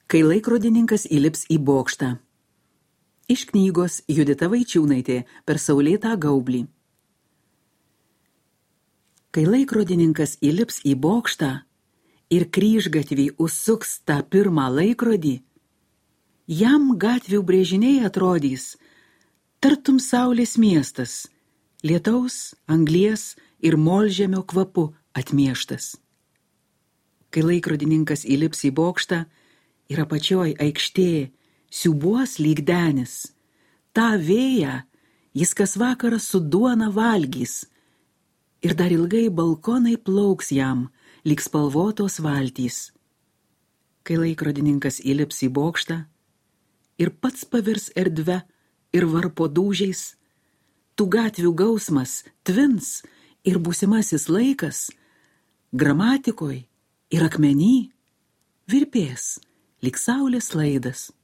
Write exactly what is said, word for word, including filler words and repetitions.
Kai laikrodininkas įlips į bokštą. Iš knygos Judita Vaičiūnaitė per saulėtą gaublį. Kai laikrodininkas įlips į bokštą ir kryžgatvį užsuks tą pirmą laikrodį, jam gatvių brėžiniai atrodys tartum saulės miestas, lietaus, anglies ir molžemio kvapu atmieštas. Kai laikrodininkas įlips į bokštą ir apačioj aikštė siūbuos lyg denis, tą vėją jis kas vakarą su duona valgys ir dar ilgai balkonai plauks jam lyg spalvotos valtys. Kai laikrodininkas įlips į bokštą ir pats pavirs erdve ir varpo dūžiais, tų gatvių gausmas tvins ir būsimasis laikas gramatikoj ir akmeny virpės lyg saulės laidas.